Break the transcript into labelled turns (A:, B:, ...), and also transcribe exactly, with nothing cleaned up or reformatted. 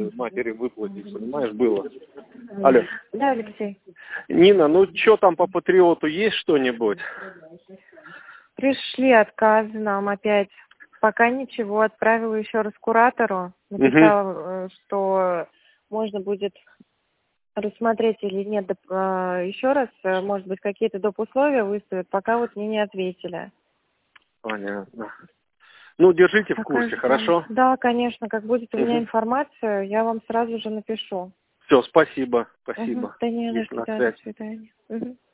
A: матери выплатить, понимаешь, было. Алло.
B: Да, Алексей.
A: Нина, ну что там по Патриоту, есть что-нибудь?
B: Пришли отказы нам опять. Пока ничего. Отправила еще раз куратору. Написала, угу. что можно будет рассмотреть или нет. Еще раз, может быть, какие-то доп. Условия выставят. Пока вот мне не ответили.
A: Понятно. Ну, держите
B: Пока
A: в курсе,
B: ждем.
A: хорошо?
B: Да, конечно. Как будет у
A: угу.
B: меня информация, я вам сразу же напишу.
A: Все, спасибо, спасибо.
B: Угу. Да не,
A: Есть
B: до
A: на
B: свидания.
A: связи.
B: До свидания. Угу.